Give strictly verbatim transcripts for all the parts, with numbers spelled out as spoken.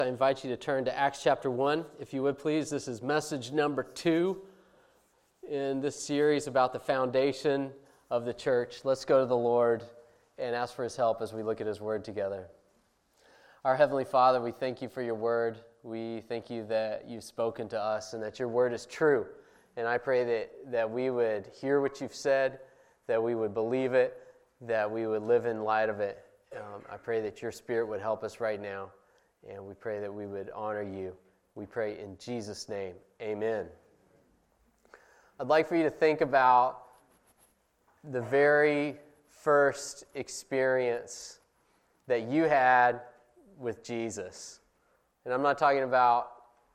I invite you to turn to Acts chapter one, if you would please. This is message number two in this series about the foundation of the church. Let's go to the Lord and ask for His help as we look at His Word together. Our Heavenly Father, we thank You for Your Word. We thank You that You've spoken to us and that Your Word is true. And I pray that, that we would hear what You've said, that we would believe it, that we would live in light of it. Um, I pray that Your Spirit would help us right now. And we pray that we would honor You. We pray in Jesus' name. Amen. I'd like for you to think about the very first experience that you had with Jesus. And I'm not talking about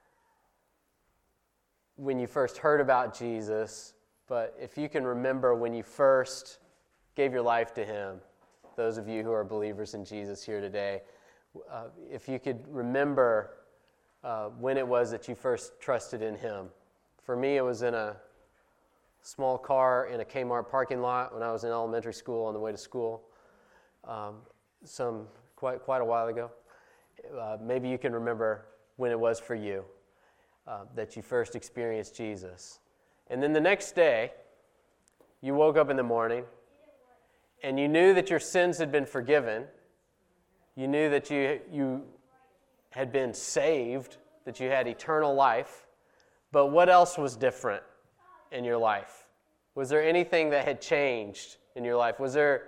when you first heard about Jesus, but if you can remember when you first gave your life to Him, those of you who are believers in Jesus here today, Uh, if you could remember uh, when it was that you first trusted in Him. For me, it was in a small car in a Kmart parking lot when I was in elementary school on the way to school, um, some quite quite a while ago. Uh, maybe you can remember when it was for you uh, that you first experienced Jesus. And then the next day, you woke up in the morning and you knew that your sins had been forgiven. You knew that you you had been saved, that you had eternal life, but what else was different in your life? Was there anything that had changed in your life? Was there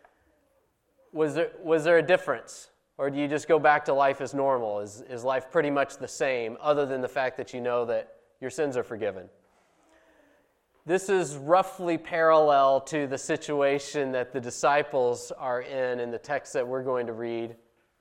was there was there a difference? Or do you just go back to life as normal? Is is life pretty much the same, other than the fact that you know that your sins are forgiven? This is roughly parallel to the situation that the disciples are in in the text that we're going to read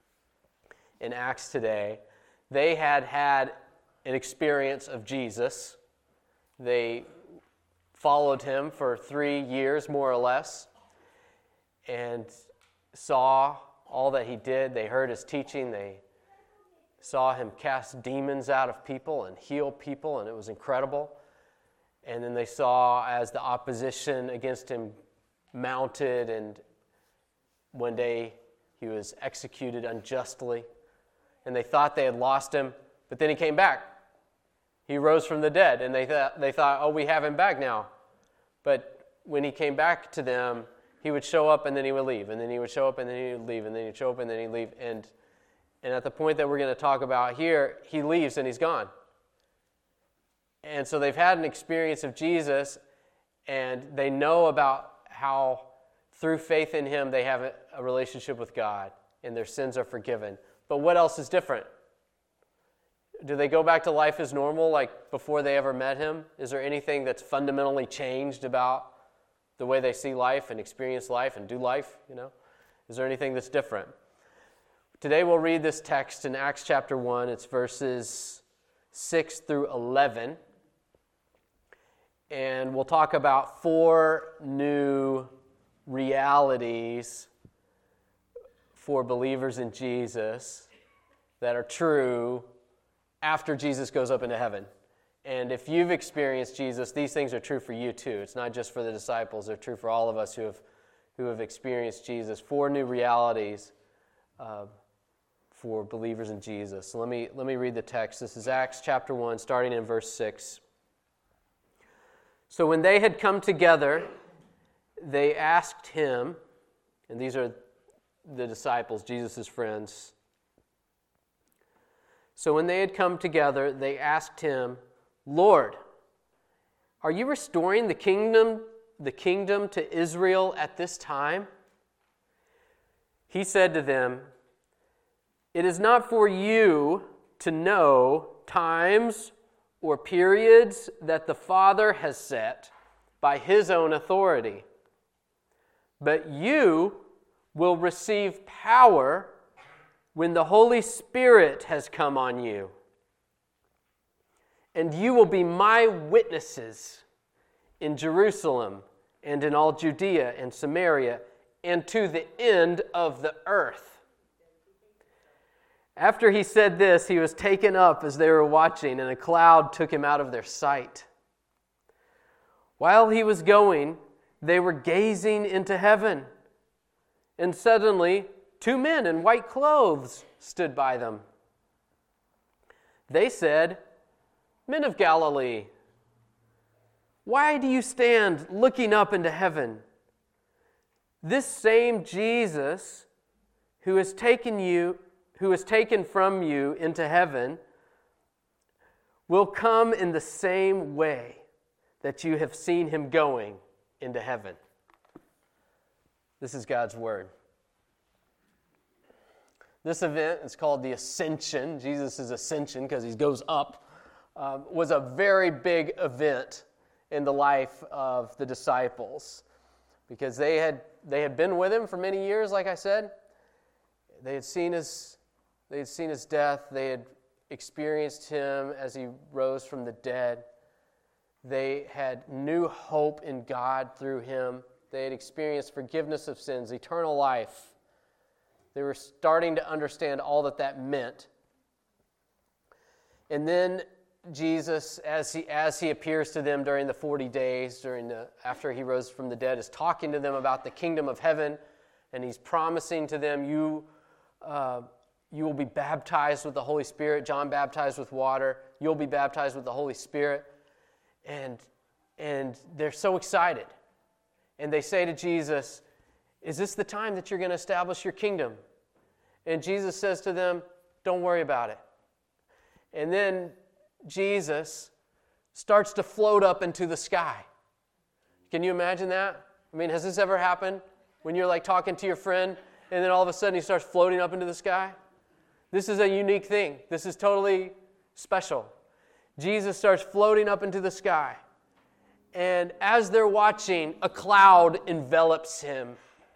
in Acts today. They had had an experience of Jesus. They followed Him for three years, more or less, and saw all that He did. They heard His teaching. They saw Him cast demons out of people and heal people, and it was incredible. And then they saw as the opposition against Him mounted, and one day He was executed unjustly. And they thought they had lost Him, but then He came back. He rose from the dead, and they thought, they thought, oh, we have Him back now. But when He came back to them, He would show up and then He would leave, and then He would show up and then He would leave, and then He'd show up and then He'd leave. And, and at the point that we're going to talk about here, He leaves and He's gone. And so they've had an experience of Jesus, and they know about how through faith in Him they have a relationship with God, and their sins are forgiven. But what else is different? Do they go back to life as normal like before they ever met Him? Is there anything that's fundamentally changed about the way they see life and experience life and do life? You know, is there anything that's different? Today we'll read this text in Acts chapter one. It's verses six through eleven. And we'll talk about four new realities for believers in Jesus that are true after Jesus goes up into heaven. And if you've experienced Jesus, these things are true for you too. It's not just for the disciples. They're true for all of us who have who have experienced Jesus. Four new realities uh, for believers in Jesus. So let me, let me read the text. This is Acts chapter one, starting in verse six. So when they had come together, they asked Him, and these are the disciples, Jesus' friends. So when they had come together, they asked Him, Lord, are You restoring the kingdom, the kingdom to Israel at this time? He said to them, it is not for you to know times or periods that the Father has set by His own authority. But you will receive power when the Holy Spirit has come on you. And you will be my witnesses in Jerusalem and in all Judea and Samaria and to the end of the earth. After He said this, He was taken up as they were watching, and a cloud took Him out of their sight. While He was going, they were gazing into heaven, and suddenly two men in white clothes stood by them. They said, "Men of Galilee, why do you stand looking up into heaven? This same Jesus who has taken you, who has taken from you into heaven, will come in the same way that you have seen him going into heaven." This is God's word. This event is called the Ascension. Jesus' ascension, because he goes up, uh, was a very big event in the life of the disciples, because they had they had been with him for many years. Like I said, they had seen his they had seen his death. They had experienced him as he rose from the dead. They had new hope in God through him. They had experienced forgiveness of sins, eternal life. They were starting to understand all that that meant. And then Jesus, as he as he appears to them during the forty days, during the after he rose from the dead, is talking to them about the kingdom of heaven, and he's promising to them, you uh, you will be baptized with the Holy Spirit. John baptized with water. You'll be baptized with the Holy Spirit. And and they're so excited. And they say to Jesus, "Is this the time that you're going to establish your kingdom?" And Jesus says to them, "Don't worry about it." And then Jesus starts to float up into the sky. Can you imagine that? I mean, has this ever happened? When you're like talking to your friend and then all of a sudden he starts floating up into the sky? This is a unique thing. This is totally special. Jesus starts floating up into the sky. And as they're watching, a cloud envelops him.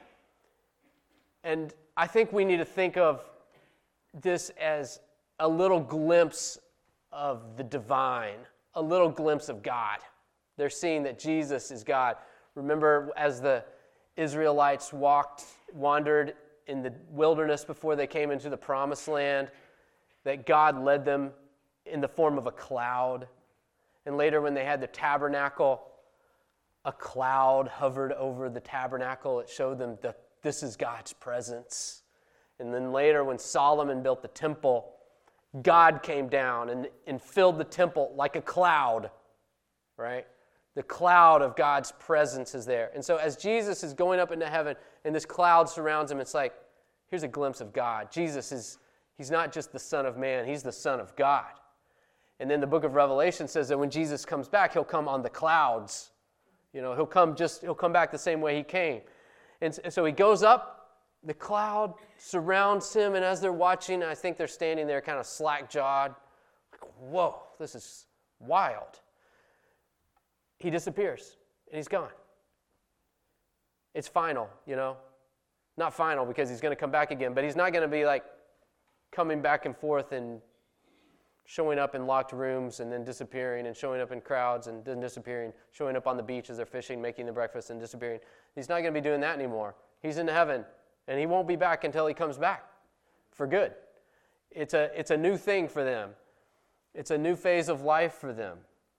And I think we need to think of this as a little glimpse of the divine, a little glimpse of God. They're seeing that Jesus is God. Remember, as the Israelites walked, wandered in the wilderness before they came into the promised land, that God led them in the form of a cloud. And later when they had the tabernacle, a cloud hovered over the tabernacle. It showed them that this is God's presence. And then later when Solomon built the temple, God came down and, and filled the temple like a cloud, right? The cloud of God's presence is there. And so as Jesus is going up into heaven and this cloud surrounds him, it's like, here's a glimpse of God. Jesus is, he's not just the Son of Man, he's the Son of God. And then the book of Revelation says that when Jesus comes back, he'll come on the clouds. You know, he'll come just, he'll come back the same way he came. And, and so he goes up, the cloud surrounds him, and as they're watching, I think they're standing there kind of slack-jawed. Like, whoa, this is wild. He disappears, and he's gone. It's final, you know. Not final because he's going to come back again, but he's not going to be like coming back and forth and showing up in locked rooms and then disappearing, and showing up in crowds and then disappearing, showing up on the beach as they're fishing, making the breakfast and disappearing. He's not going to be doing that anymore. He's in heaven, and he won't be back until he comes back for good. It's a, it's a new thing for them. It's a new phase of life for them.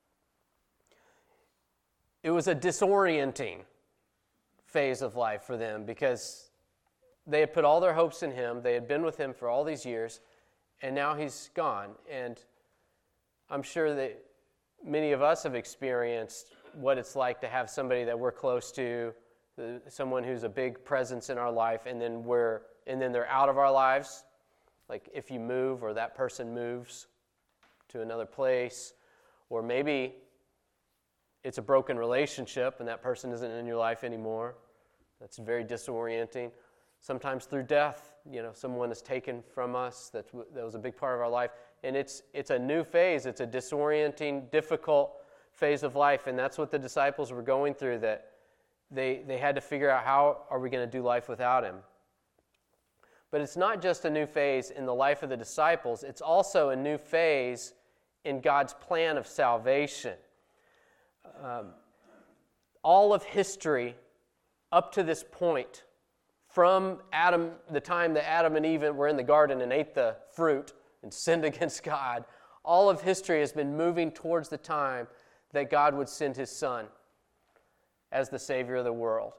It was a disorienting phase of life for them because they had put all their hopes in him. They had been with him for all these years, and now he's gone. And I'm sure that many of us have experienced what it's like to have somebody that we're close to, someone who's a big presence in our life, and then we're and then they're out of our lives. Like if you move or that person moves to another place, or maybe it's a broken relationship and that person isn't in your life anymore. That's very disorienting. Sometimes through death, you know, someone is taken from us that that was a big part of our life, and it's it's a new phase. It's a disorienting, difficult phase of life, and that's what the disciples were going through. That they they had to figure out, how are we going to do life without him? But it's not just a new phase in the life of the disciples. It's also a new phase in God's plan of salvation. Um, all of history up to this point, from Adam, the time that Adam and Eve were in the garden and ate the fruit and sinned against God, all of history has been moving towards the time that God would send his Son as the Savior of the world.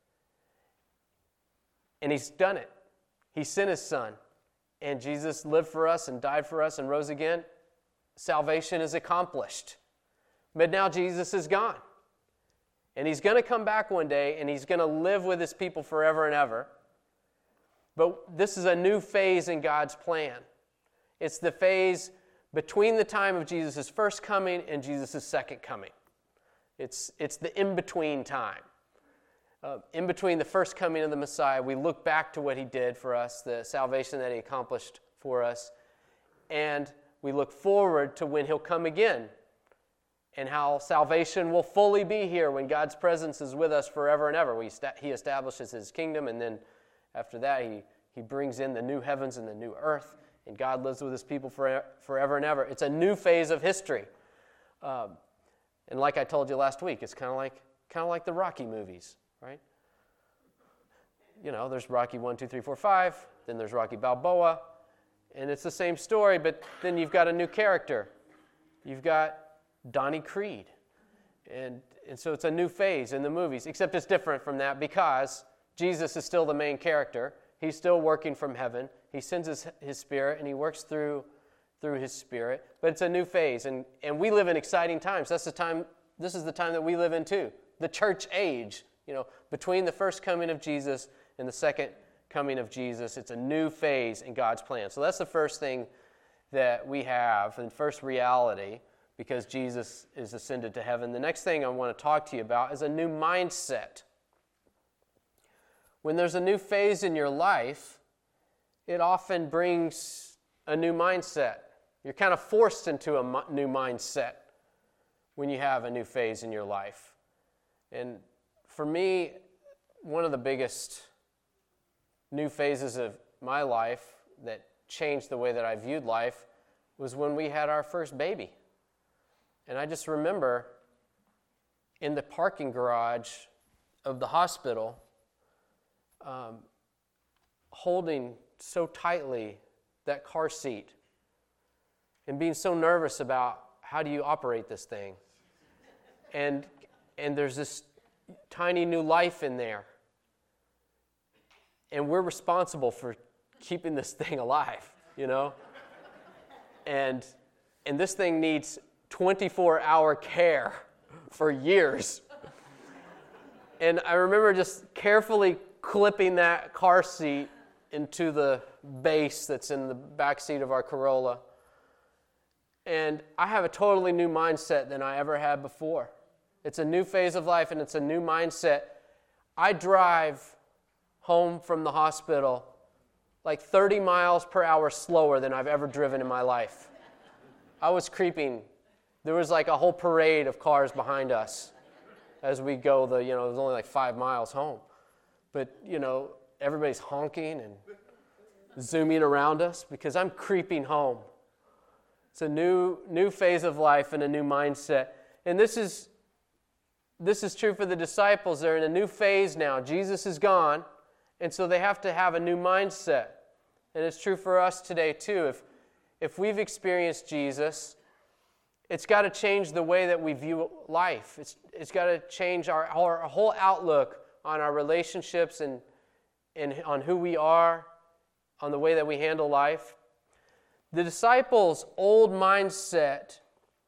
And he's done it. He sent his Son. And Jesus lived for us and died for us and rose again. salvation is accomplished. But now Jesus is gone. And he's going to come back one day, and he's going to live with his people forever and ever. But this is a new phase in God's plan. It's the phase between the time of Jesus' first coming and Jesus' second coming. It's, it's the in-between time. Uh, in between the first coming of the Messiah, we look back to what he did for us, the salvation that he accomplished for us, and we look forward to when he'll come again, and how salvation will fully be here when God's presence is with us forever and ever. We sta- he establishes his kingdom, and then after that, he, he brings in the new heavens and the new earth, and God lives with his people for, forever and ever. It's a new phase of history. Um, and like I told you last week, it's kind of like kind of like the Rocky movies, right? You know, there's Rocky one, two, three, four, five, then there's Rocky Balboa, and it's the same story, but then you've got a new character. You've got Donnie Creed. And, and so it's a new phase in the movies, except it's different from that because Jesus is still the main character. He's still working from heaven. He sends his, his Spirit, and he works through, through his Spirit. But it's a new phase, and, and we live in exciting times. That's the time. This is the time that we live in too, the church age. You know, between the first coming of Jesus and the second coming of Jesus, it's a new phase in God's plan. So that's the first thing that we have, and first reality, because Jesus is ascended to heaven. The next thing I want to talk to you about is a new mindset. When there's a new phase in your life, it often brings a new mindset. You're kind of forced into a new mindset when you have a new phase in your life. And for me, one of the biggest new phases of my life that changed the way that I viewed life was when we had our first baby. And I just remember in the parking garage of the hospital, um, holding so tightly that car seat and being so nervous about how do you operate this thing. And, and there's this tiny new life in there. And we're responsible for keeping this thing alive, you know? And, and this thing needs twenty-four hour care for years. And I remember just carefully clipping that car seat into the base that's in the back seat of our Corolla. And I have a totally new mindset than I ever had before. It's a new phase of life, and it's a new mindset. I drive home from the hospital like thirty miles per hour slower than I've ever driven in my life. I was creeping. There was like a whole parade of cars behind us as we go the, you know, it was only like five miles home. But, you know, everybody's honking and zooming around us because I'm creeping home. It's a new new phase of life and a new mindset. And this is this is true for the disciples. They're in a new phase now. Jesus is gone, and so they have to have a new mindset. And it's true for us today too. If if we've experienced Jesus, it's got to change the way that we view life. It's it's got to change our, our whole outlook on our relationships and, and on who we are, on the way that we handle life. The disciples' old mindset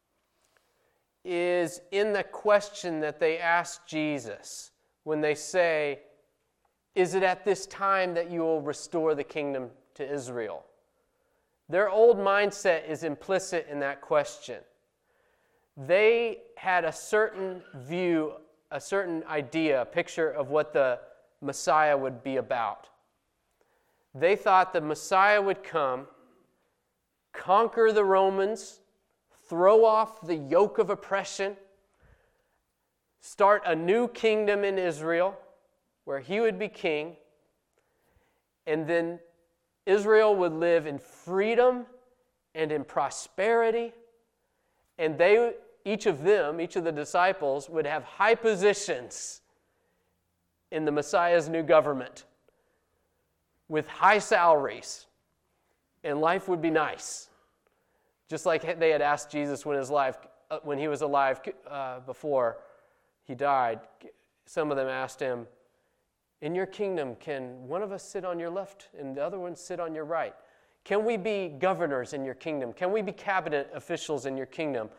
is in the question that they ask Jesus when they say, "Is it at this time that you will restore the kingdom to Israel?" Their old mindset is implicit in that question. They had a certain view, a certain idea, a picture of what the Messiah would be about. They thought the Messiah would come, conquer the Romans, throw off the yoke of oppression, start a new kingdom in Israel where he would be king, and then Israel would live in freedom and in prosperity, and they Each of them, each of the disciples, would have high positions in the Messiah's new government with high salaries, and life would be nice. Just like they had asked Jesus when, his life, when he was alive uh, before he died. Some of them asked him, "In your kingdom, can one of us sit on your left and the other one sit on your right? Can we be governors in your kingdom? Can we be cabinet officials in your kingdom?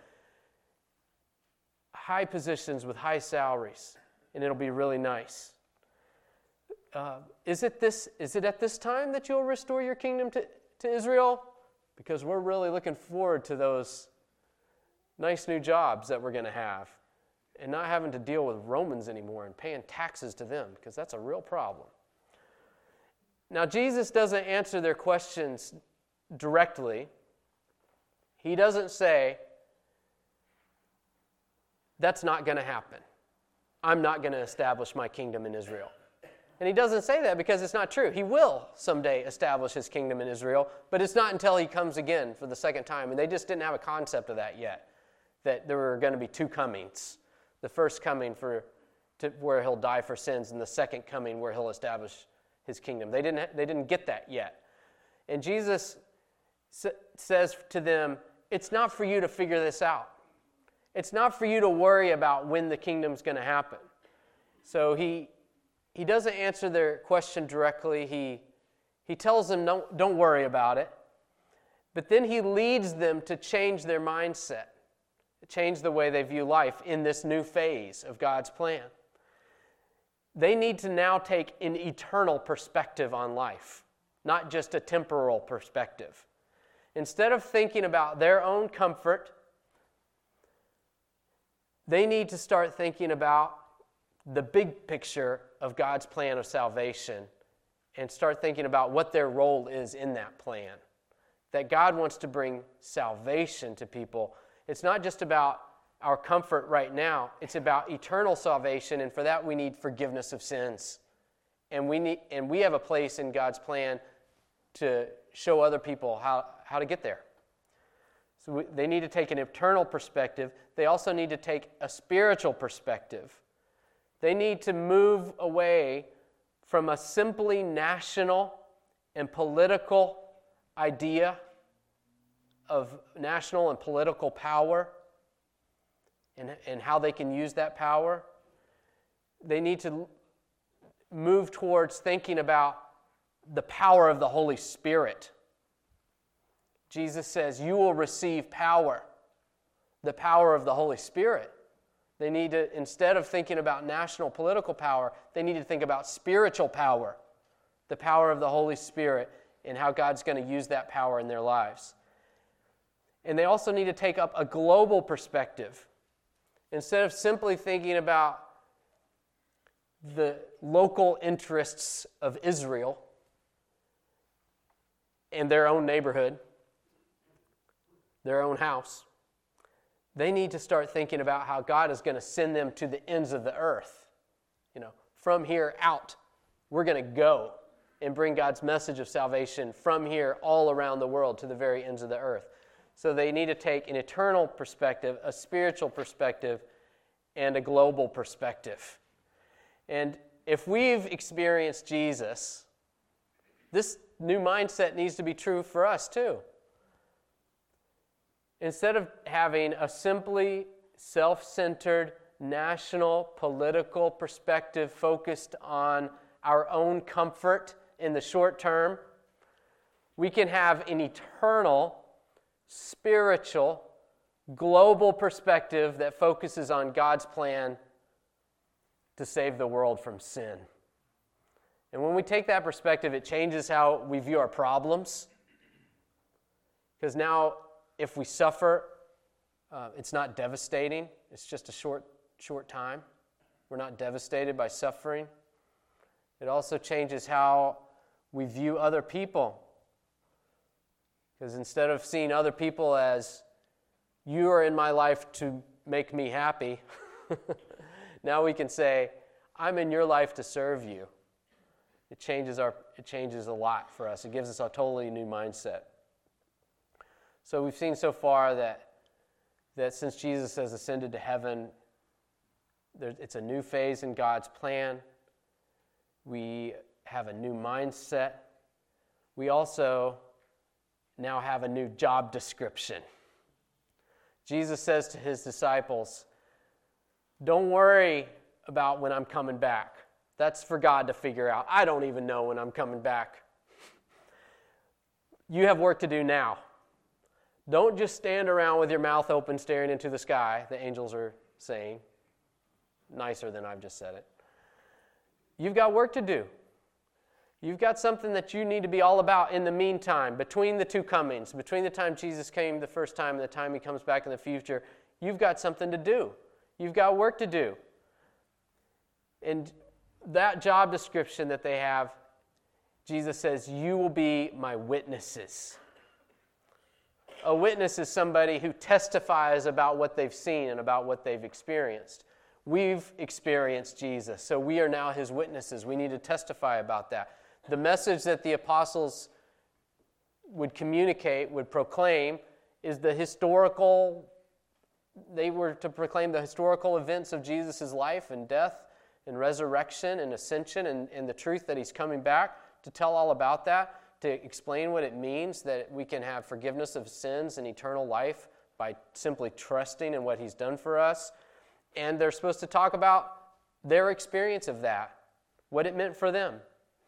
High positions with high salaries, and it'll be really nice. Uh, is it this? Is it at this time that you'll restore your kingdom to, to Israel? Because we're really looking forward to those nice new jobs that we're going to have and not having to deal with Romans anymore and paying taxes to them, because that's a real problem. Now, Jesus doesn't answer their questions directly. He doesn't say, that's not going to happen. I'm not going to establish my kingdom in Israel. And he doesn't say that because it's not true. He will someday establish his kingdom in Israel, but it's not until he comes again for the second time. And they just didn't have a concept of that yet, that there were going to be two comings. The first coming for to, where he'll die for sins, and the second coming where he'll establish his kingdom. They didn't, they didn't get that yet. And Jesus s- says to them, it's not for you to figure this out. It's not for you to worry about when the kingdom's going to happen. So he he doesn't answer their question directly. He he tells them, don't, don't worry about it. But then he leads them to change their mindset, change the way they view life in this new phase of God's plan. They need to now take an eternal perspective on life, not just a temporal perspective. Instead of thinking about their own comfort, they need to start thinking about the big picture of God's plan of salvation and start thinking about what their role is in that plan. That God wants to bring salvation to people. It's not just about our comfort right now. It's about eternal salvation, and for that we need forgiveness of sins. And we need, and we have a place in God's plan to show other people how, how to get there. So we, they need to take an eternal perspective. They also need to take a spiritual perspective. They need to move away from a simply national and political idea of national and political power and, and how they can use that power. They need to move towards thinking about the power of the Holy Spirit. Jesus says, you will receive power, the power of the Holy Spirit. They need to, instead of thinking about national political power, they need to think about spiritual power, the power of the Holy Spirit, and how God's going to use that power in their lives. And they also need to take up a global perspective. Instead of simply thinking about the local interests of Israel and their own neighborhood, their own house, they need to start thinking about how God is going to send them to the ends of the earth. You know, from here out, we're going to go and bring God's message of salvation from here all around the world to the very ends of the earth. So they need to take an eternal perspective, a spiritual perspective, and a global perspective. And if we've experienced Jesus, this new mindset needs to be true for us too. Instead of having a simply self-centered, national, political perspective focused on our own comfort in the short term, we can have an eternal, spiritual, global perspective that focuses on God's plan to save the world from sin. And when we take that perspective, it changes how we view our problems. Because now, if we suffer, uh, it's not devastating. It's just a short, short time. We're not devastated by suffering. It also changes how we view other people. Because instead of seeing other people as, you are in my life to make me happy, now we can say, I'm in your life to serve you. It changes our, it changes a lot for us. It gives us a totally new mindset. So we've seen so far that, that since Jesus has ascended to heaven, there, it's a new phase in God's plan. We have a new mindset. We also now have a new job description. Jesus says to his disciples, don't worry about when I'm coming back. That's for God to figure out. I don't even know when I'm coming back. you have work to do now. Don't just stand around with your mouth open staring into the sky, the angels are saying, nicer than I've just said it. You've got work to do. You've got something that you need to be all about in the meantime, between the two comings, between the time Jesus came the first time and the time he comes back in the future. You've got something to do. You've got work to do. And that job description that they have, Jesus says, you will be my witnesses. A witness is somebody who testifies about what they've seen and about what they've experienced. We've experienced Jesus, so we are now his witnesses. We need to testify about that. The message that the apostles would communicate, would proclaim, is the historical, they were to proclaim the historical events of Jesus' life and death and resurrection and ascension and, and the truth that he's coming back, to tell all about that, to explain what it means that we can have forgiveness of sins and eternal life by simply trusting in what he's done for us. And they're supposed to talk about their experience of that, what it meant for them.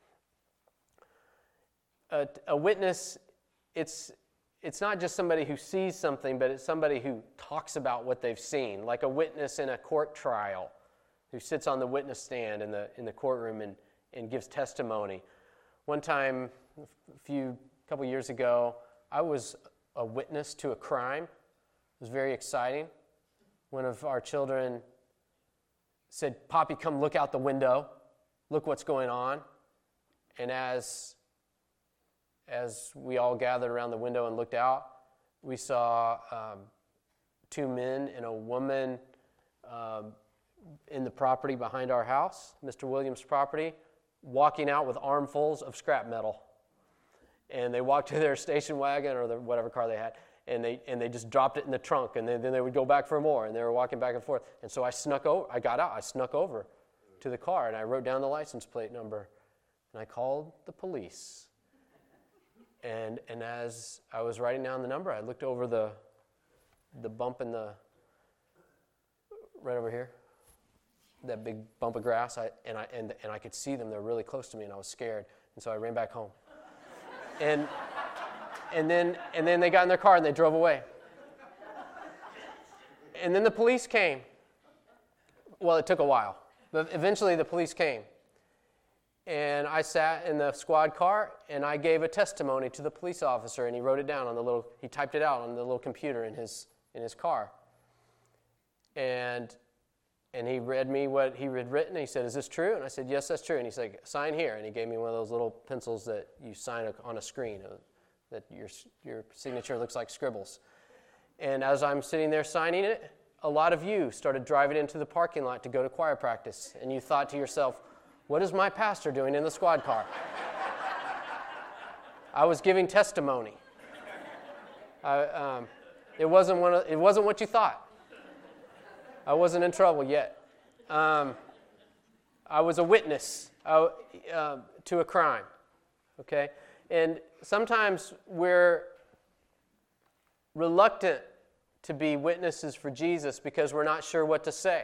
A, a witness, it's, it's not just somebody who sees something, but it's somebody who talks about what they've seen, like a witness in a court trial who sits on the witness stand in the, in the courtroom and, and gives testimony. One time, a few couple years ago, I was a witness to a crime. It was very exciting. One of our children said, "Poppy, come look out the window. Look what's going on." And as, as we all gathered around the window and looked out, we saw um, two men and a woman um, in the property behind our house, Mister Williams' property, walking out with armfuls of scrap metal. And they walked to their station wagon or the, whatever car they had, and they and they just dropped it in the trunk, and then, then they would go back for more, and they were walking back and forth. And so I snuck over, I got out, I snuck over to the car, and I wrote down the license plate number, and I called the police. And and as I was writing down the number, I looked over the the bump in the, right over here, that big bump of grass, I, and I and and I could see them. They're really close to me, and I was scared, and so I ran back home. And and then and then they got in their car and they drove away. And then the police came. Well, it took a while, but eventually the police came. And I sat in the squad car and I gave a testimony to the police officer, and he wrote it down on the little, he typed it out on the little computer in his in his car. And And he read me what he had written. He said, "Is this true?" And I said, "Yes, that's true." And he said, "Sign here." And he gave me one of those little pencils that you sign on a screen, uh, that your your signature looks like scribbles. And as I'm sitting there signing it, a lot of you started driving into the parking lot to go to choir practice. And you thought to yourself, "What is my pastor doing in the squad car?" I was giving testimony. I, um, it wasn't one of, it wasn't what you thought. I wasn't in trouble yet. Um, I was a witness uh, uh, to a crime, okay? And sometimes we're reluctant to be witnesses for Jesus because we're not sure what to say.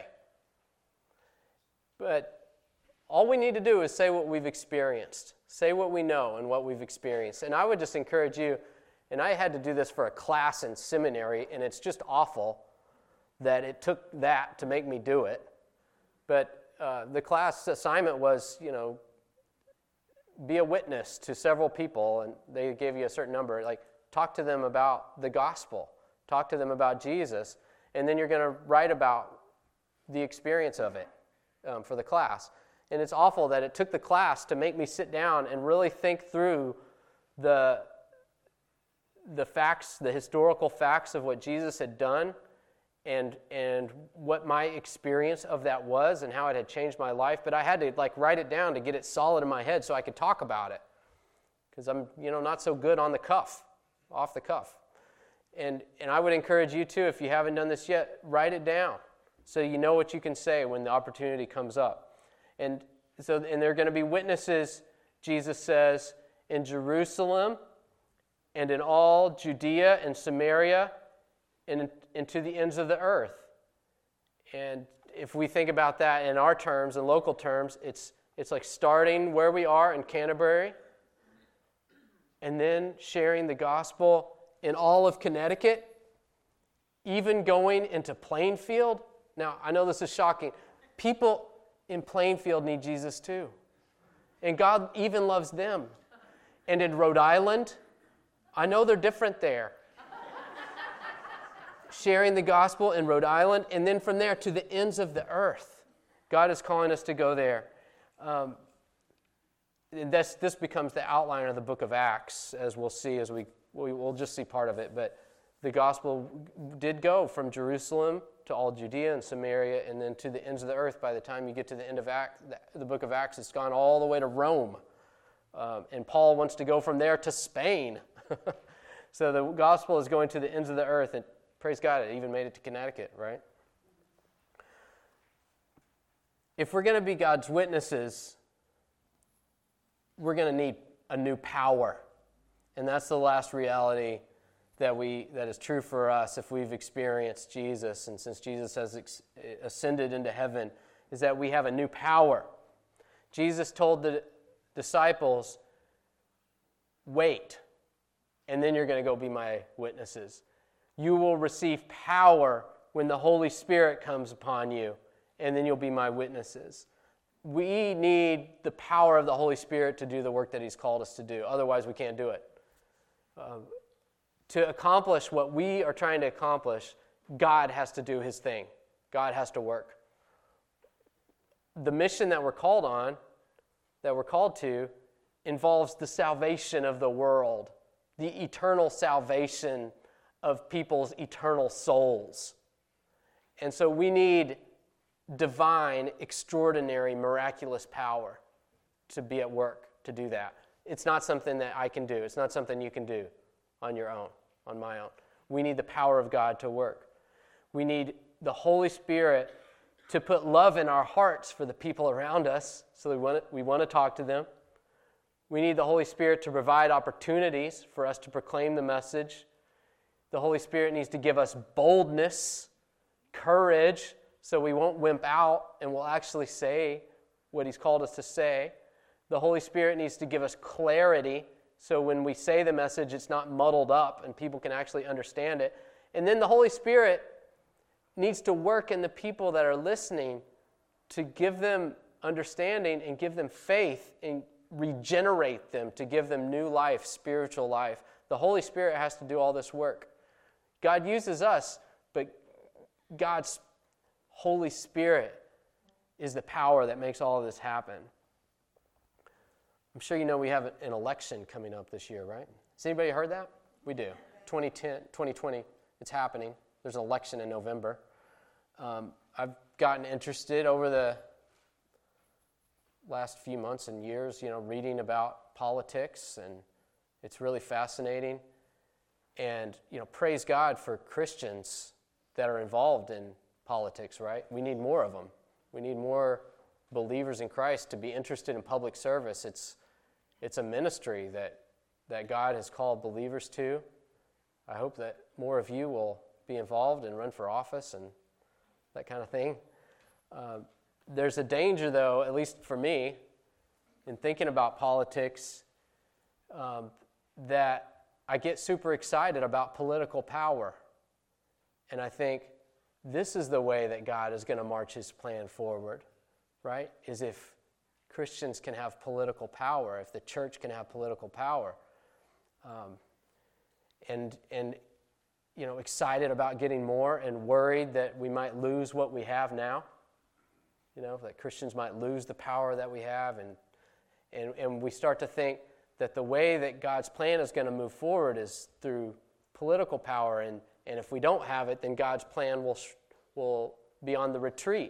But all we need to do is say what we've experienced, say what we know and what we've experienced. And I would just encourage you, and I had to do this for a class in seminary, and it's just awful that it took that to make me do it. But uh, the class assignment was, you know, be a witness to several people, and they gave you a certain number. Like, talk to them about the gospel. Talk to them about Jesus. And then you're going to write about the experience of it um, for the class. And it's awful that it took the class to make me sit down and really think through the, the facts, the historical facts of what Jesus had done, and and what my experience of that was and how it had changed my life. But I had to like write it down to get it solid in my head so I could talk about it, because I'm you know not so good on the cuff, off the cuff. And and I would encourage you too, if you haven't done this yet, write it down so you know what you can say when the opportunity comes up. And so and there are going to be witnesses, Jesus says, in Jerusalem and in all Judea and Samaria and and to the ends of the earth. And if we think about that in our terms, in local terms, it's it's like starting where we are in Canterbury and then sharing the gospel in all of Connecticut, even going into Plainfield. Now, I know this is shocking. People in Plainfield need Jesus too. And God even loves them. And in Rhode Island, I know they're different there. Sharing the gospel in Rhode Island, and then from there to the ends of the earth. God is calling us to go there. Um, this, this becomes the outline of the book of Acts, as we'll see, as we, we we'll just see part of it. But the gospel did go from Jerusalem to all Judea and Samaria, and then to the ends of the earth. By the time you get to the end of Acts, the book of Acts, it's gone all the way to Rome. Um, and Paul wants to go from there to Spain. So the gospel is going to the ends of the earth, and praise God, it even made it to Connecticut, right? If we're going to be God's witnesses, we're going to need a new power. And that's the last reality that we that is true for us if we've experienced Jesus, and since Jesus has ex- ascended into heaven, is that we have a new power. Jesus told the disciples, wait, and then you're going to go be my witnesses. You will receive power when the Holy Spirit comes upon you, and then you'll be my witnesses. We need the power of the Holy Spirit to do the work that He's called us to do. Otherwise, we can't do it. Um, to accomplish what we are trying to accomplish, God has to do His thing. God has to work. The mission that we're called on, that we're called to, involves the salvation of the world, the eternal salvation of people's eternal souls. And so we need divine, extraordinary, miraculous power to be at work to do that. It's not something that I can do. It's not something you can do on your own, on my own. We need the power of God to work. We need the Holy Spirit to put love in our hearts for the people around us, so we want to, we want to talk to them. We need the Holy Spirit to provide opportunities for us to proclaim the message. The Holy Spirit needs to give us boldness, courage, so we won't wimp out and we'll actually say what He's called us to say. The Holy Spirit needs to give us clarity, so when we say the message, it's not muddled up and people can actually understand it. And then the Holy Spirit needs to work in the people that are listening to give them understanding and give them faith and regenerate them, to give them new life, spiritual life. The Holy Spirit has to do all this work. God uses us, but God's Holy Spirit is the power that makes all of this happen. I'm sure you know we have an election coming up this year, right? Has anybody heard that? We do. twenty ten, twenty twenty, it's happening. There's an election in November. Um, I've gotten interested over the last few months and years, you know, reading about politics, and it's really fascinating. And, you know, praise God for Christians that are involved in politics, right? We need more of them. We need more believers in Christ to be interested in public service. It's it's a ministry that, that God has called believers to. I hope that more of you will be involved and run for office and that kind of thing. Uh, there's a danger, though, at least for me, in thinking about politics, um, that I get super excited about political power. And I think this is the way that God is going to march His plan forward, right? Is if Christians can have political power, if the church can have political power. Um, and, and, you know, excited about getting more and worried that we might lose what we have now. You know, that Christians might lose the power that we have. And, and, and we start to think that the way that God's plan is going to move forward is through political power. And, and if we don't have it, then God's plan will, will be on the retreat.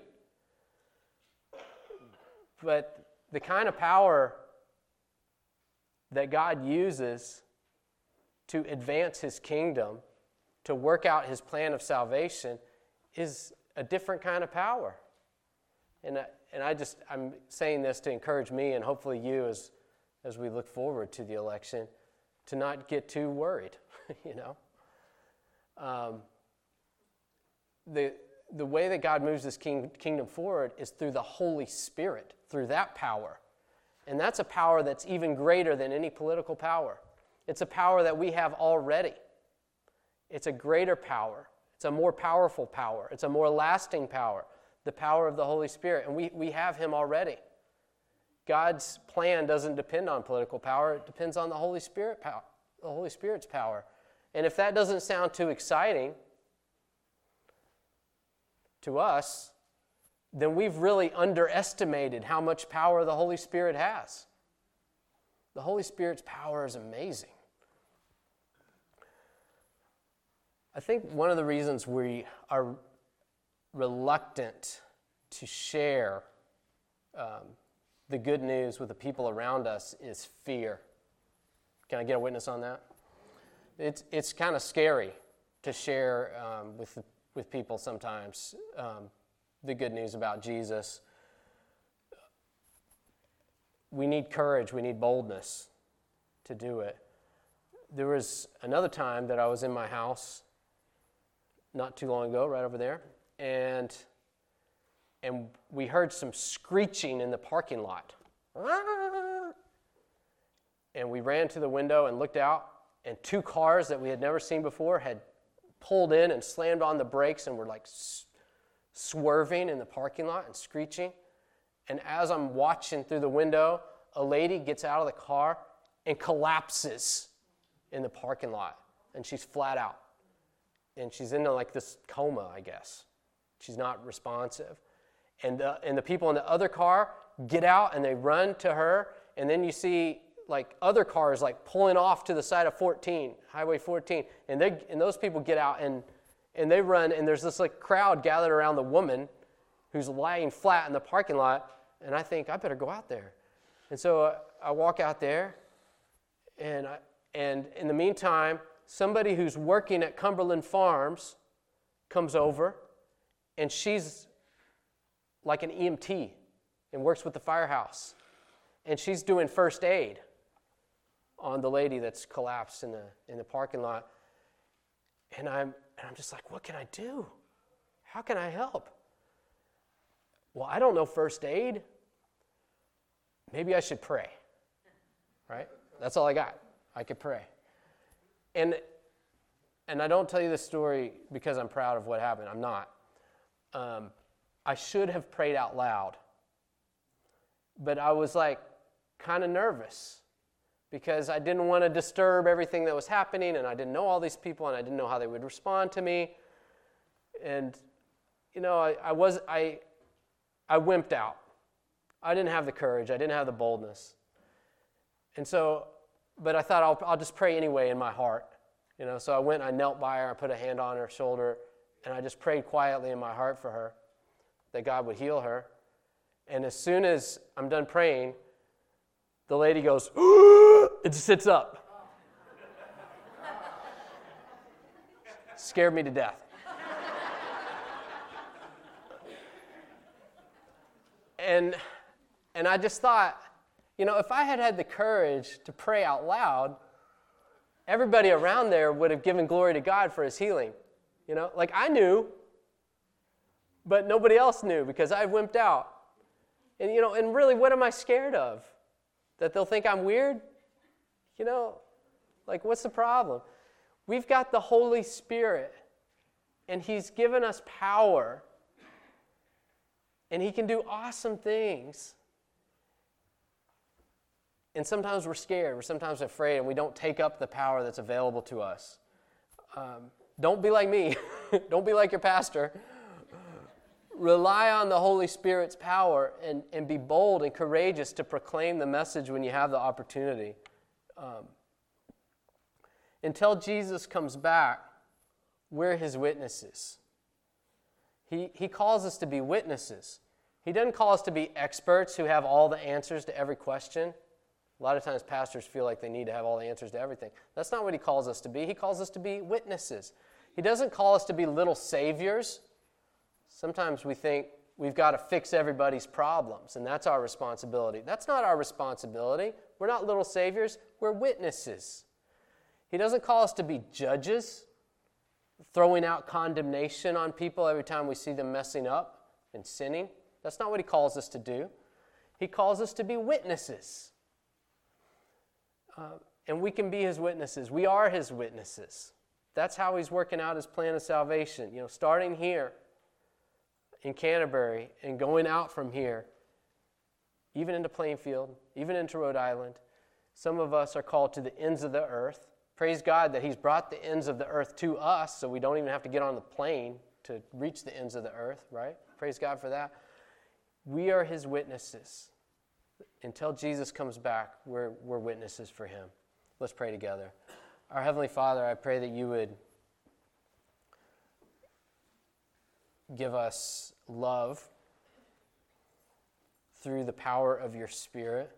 But the kind of power that God uses to advance His kingdom, to work out His plan of salvation, is a different kind of power. And I, and I just, I'm saying this to encourage me and hopefully you as, as we look forward to the election, to not get too worried, you know. Um, the the way that God moves His king, kingdom forward is through the Holy Spirit, through that power. And that's a power that's even greater than any political power. It's a power that we have already. It's a greater power. It's a more powerful power. It's a more lasting power, the power of the Holy Spirit. And we, we have him already. God's plan doesn't depend on political power. It depends on the Holy Spirit power, the Holy Spirit's power. And if that doesn't sound too exciting to us, then we've really underestimated how much power the Holy Spirit has. The Holy Spirit's power is amazing. I think one of the reasons we are reluctant to share um, the good news with the people around us is fear. Can I get a witness on that? It's it's kind of scary to share um, with with people sometimes um, the good news about Jesus. We need courage. We need boldness to do it. There was another time that I was in my house not too long ago, right over there, and and we heard some screeching in the parking lot. And we ran to the window and looked out, and two cars that we had never seen before had pulled in and slammed on the brakes and were like s- swerving in the parking lot and screeching. And as I'm watching through the window, a lady gets out of the car and collapses in the parking lot, and she's flat out. And she's in like this coma, I guess. She's not responsive. And the, and the people in the other car get out and they run to her. And then you see like other cars like pulling off to the side of fourteen, Highway fourteen. And they and those people get out and, and they run. And there's this like crowd gathered around the woman who's lying flat in the parking lot. And I think, I better go out there. And so uh, I walk out there. And I, and in the meantime, somebody who's working at Cumberland Farms comes over, and she's like an E M T and works with the firehouse. And she's doing first aid on the lady that's collapsed in the in the parking lot. And I'm and I'm just like, what can I do? How can I help? Well, I don't know first aid. Maybe I should pray. Right? That's all I got. I could pray. And and I don't tell you this story because I'm proud of what happened. I'm not. Um, I should have prayed out loud. But I was like kind of nervous because I didn't want to disturb everything that was happening, and I didn't know all these people, and I didn't know how they would respond to me. And, you know, I, I was I I wimped out. I didn't have the courage. I didn't have the boldness. And so, but I thought I'll I'll just pray anyway in my heart. You know, so I went, I knelt by her, I put a hand on her shoulder, and I just prayed quietly in my heart for her, that God would heal her. And as soon as I'm done praying, the lady goes, and sits up. Scared me to death. And and I just thought, you know, if I had had the courage to pray out loud, everybody around there would have given glory to God for his healing. You know, like I knew, but nobody else knew because I wimped out. And, you know, and really, what am I scared of? That they'll think I'm weird? You know, like what's the problem? We've got the Holy Spirit, and he's given us power, and he can do awesome things. And sometimes we're scared, we're sometimes afraid, and we don't take up the power that's available to us. Um, don't be like me. Don't be like your pastor. Rely on the Holy Spirit's power and, and be bold and courageous to proclaim the message when you have the opportunity. Um, until Jesus comes back, we're his witnesses. He, he calls us to be witnesses. He doesn't call us to be experts who have all the answers to every question. A lot of times pastors feel like they need to have all the answers to everything. That's not what he calls us to be. He calls us to be witnesses. He doesn't call us to be little saviors. Sometimes we think we've got to fix everybody's problems, and that's our responsibility. That's not our responsibility. We're not little saviors. We're witnesses. He doesn't call us to be judges, throwing out condemnation on people every time we see them messing up and sinning. That's not what he calls us to do. He calls us to be witnesses. Uh, and we can be his witnesses. We are his witnesses. That's how he's working out his plan of salvation. You know, starting here in Canterbury and going out from here, even into Plainfield, even into Rhode Island. Some of us are called to the ends of the earth. Praise God that he's brought the ends of the earth to us, so we don't even have to get on the plane to reach the ends of the earth, right? Praise God for that. We are his witnesses. Until Jesus comes back, we're, we're witnesses for him. Let's pray together. Our Heavenly Father, I pray that you would give us love through the power of your Spirit.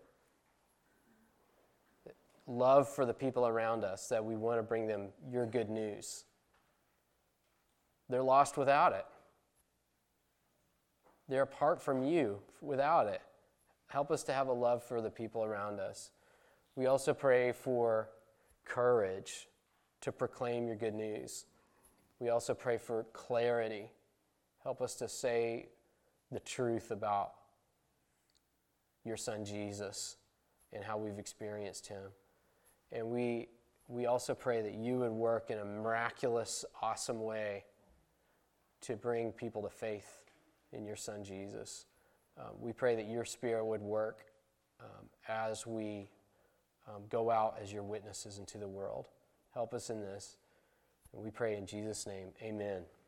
Love for the people around us, that we want to bring them your good news. They're lost without it. They're apart from you without it. Help us to have a love for the people around us. We also pray for courage to proclaim your good news. We also pray for clarity. Help us to say the truth about your son Jesus and how we've experienced him. And we we also pray that you would work in a miraculous, awesome way to bring people to faith in your son Jesus. Um, we pray that your Spirit would work um, as we um, go out as your witnesses into the world. Help us in this. And we pray in Jesus' name, amen.